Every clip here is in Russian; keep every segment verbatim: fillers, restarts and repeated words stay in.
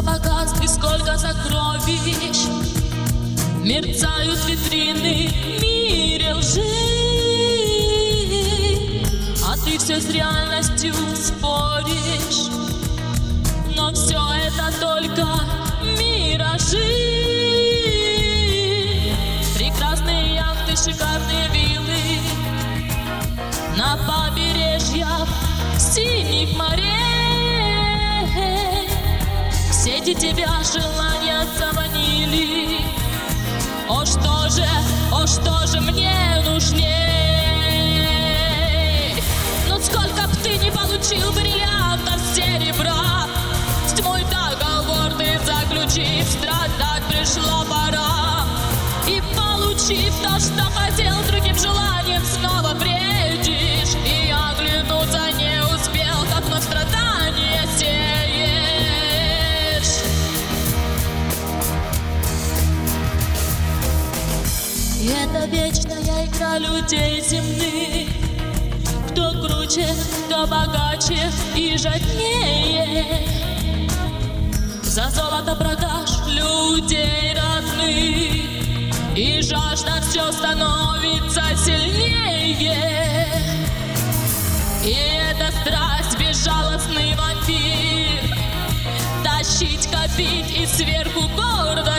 богатств и сколько сокровищ, мерцают витрины в мире лжи, а ты все с реальностью споришь. Но все это только миражи. Прекрасные яхты, шикарные виллы на побережьях синих морей. Все эти тебя желания заманили. О, что же, о, что же мне нужней? Но сколько б ты не получил бриллиантов, серебра, с тьмой договор ты заключив, страдать пришла пора. И получив то, что хотел, другим желанием снова бредишь. И оглянуться не успел, как вновь страдания сеешь. И это вечная игра людей земных, кто круче, кто богаче и жаднее. За золото продашь людей родных, и жажда все становится сильнее. И эта страсть, безжалостный вампир, тащить, копить и сверху гордо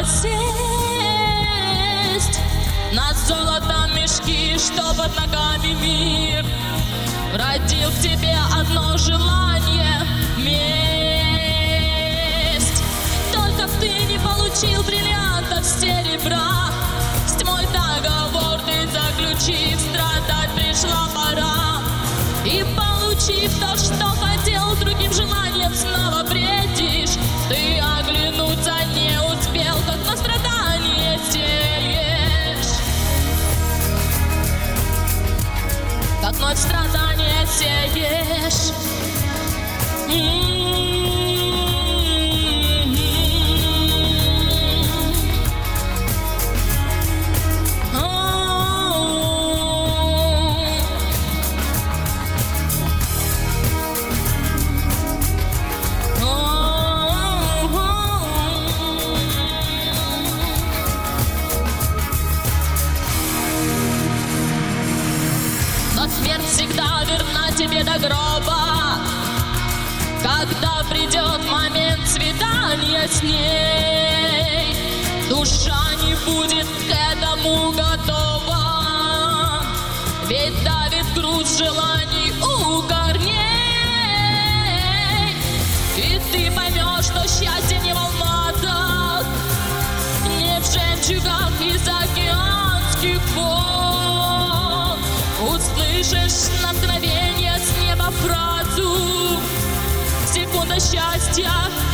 сесть на золотом мешки, что под ногами мир родил в тебе одно желание — месть. Только б ты не получил бриллиантов, серебра, с тьмой договор ты заключив, страдать пришла пора. И получив то, что хотел, другим желанием снова бредишь. Ты оглянуться не успел, как на страдание сеешь. Как вновь страдания сеешь. Смерть всегда верна тебе до гроба, когда придет момент свидания с ней. Душа не будет к этому готова, ведь давит груз желаний у корней. И ты поймешь, что счастье не в алмазах, не в жемчугах из океанских вод. Услышишь на мгновение с неба фразу: секунда счастья